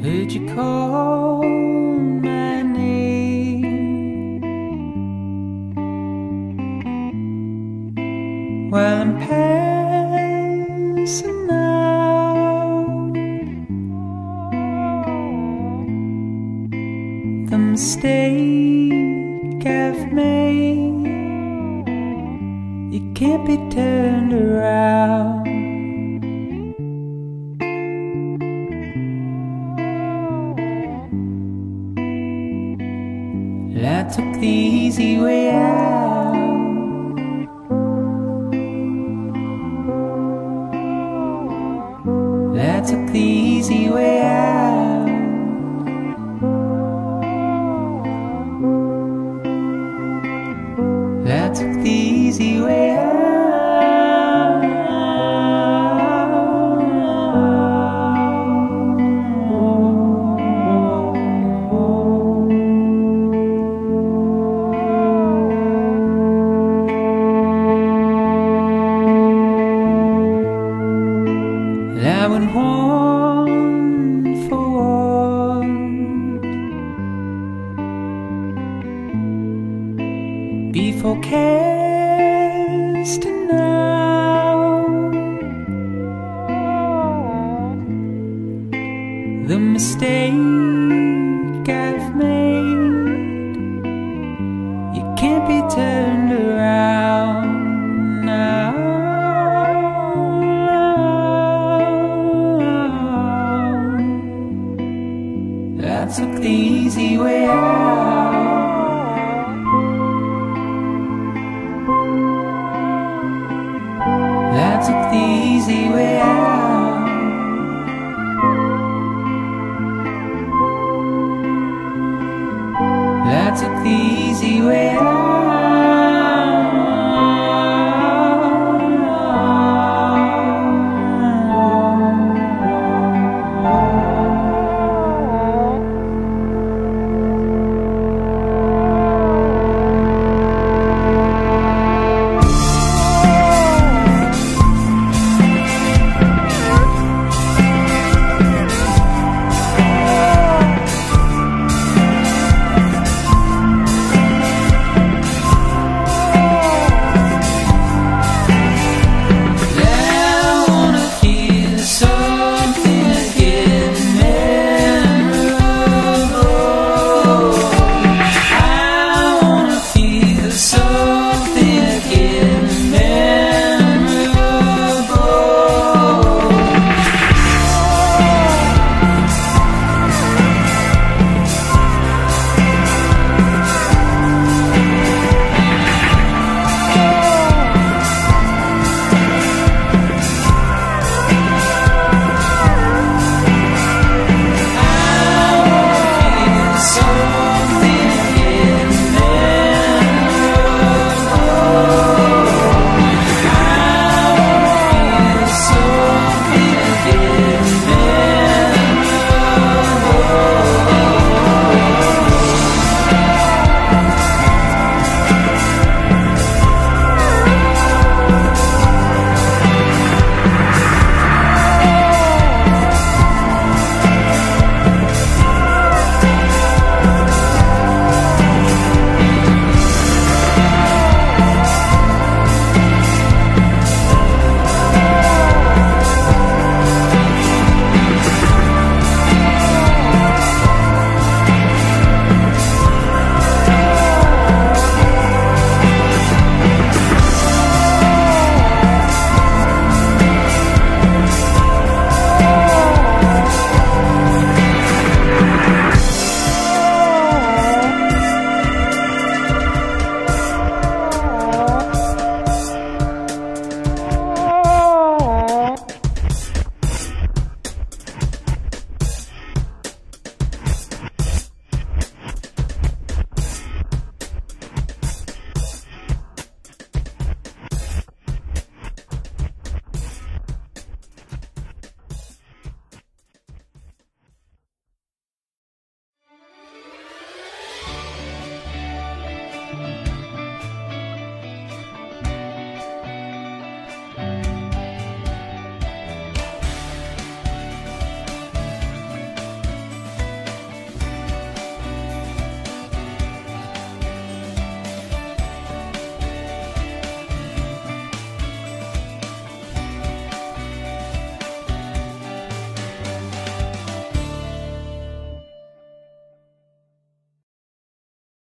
Heard you call my name while I'm passing out. The mistake I've made, it can't be turned around. I took the easy way out. I took the easy way out. I took the easy way out. I went one for one before casting out. The mistake I've made, it can't be turned around now. I took the easy way out. I took the easy way out. I took the easy way out.